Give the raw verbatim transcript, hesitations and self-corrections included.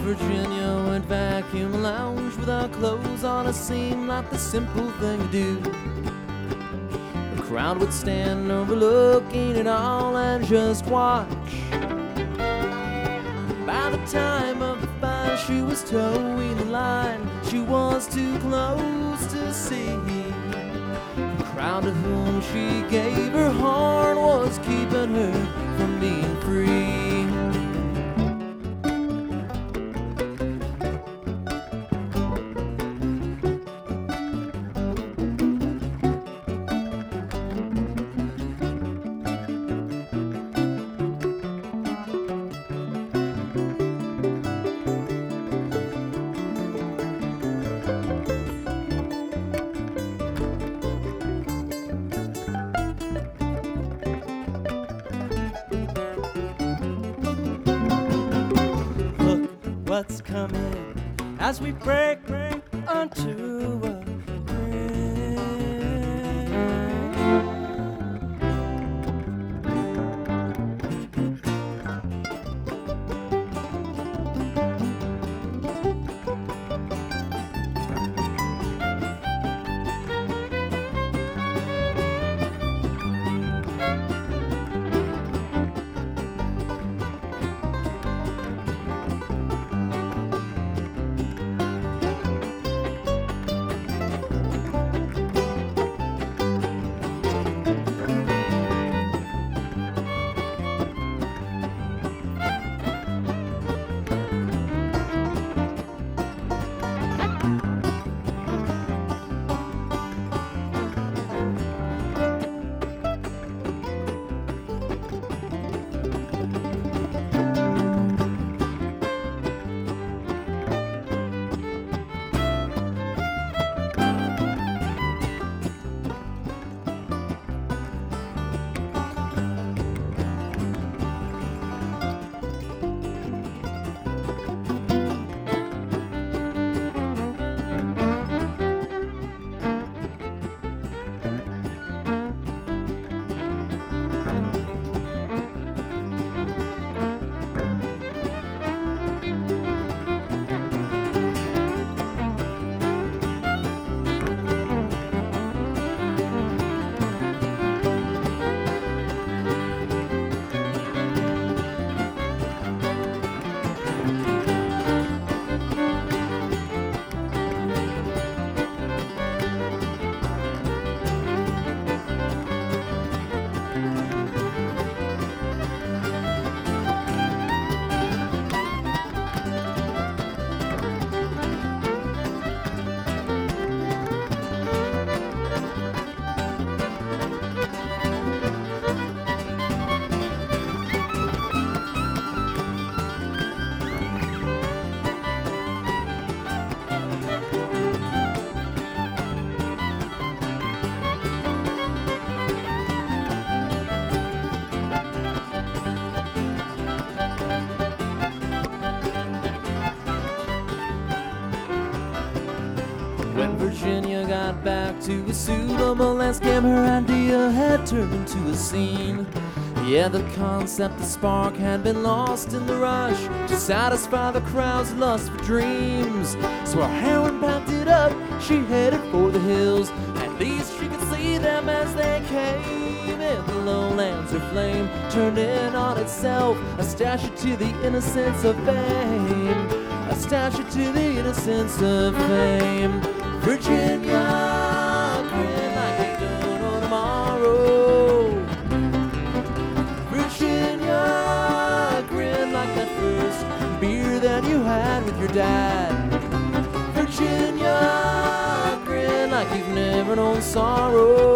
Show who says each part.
Speaker 1: Virginia would vacuum lounge with our clothes on, it seemed like the simple thing to do. The crowd would stand overlooking it all and just watch. By the time of the fire, she was towing the line. She was too close to see. The crowd to whom she gave her heart was keeping her from being free.
Speaker 2: What's coming as we break, break onto a
Speaker 1: When Virginia got back to a suitable landscape, her idea had turned into a scene. Yeah, the concept, the spark had been lost in the rush to satisfy the crowd's lust for dreams. So her heroine packed it up, she headed for the hills. At least she could see them as they came. In the lowlands, her flame turned in on itself, a statue to the innocence of fame. A statue to the innocence of fame. Virginia, grin like you don't know tomorrow. Virginia, grin like that first beer that you had with your dad. Virginia, grin like you've never known sorrow.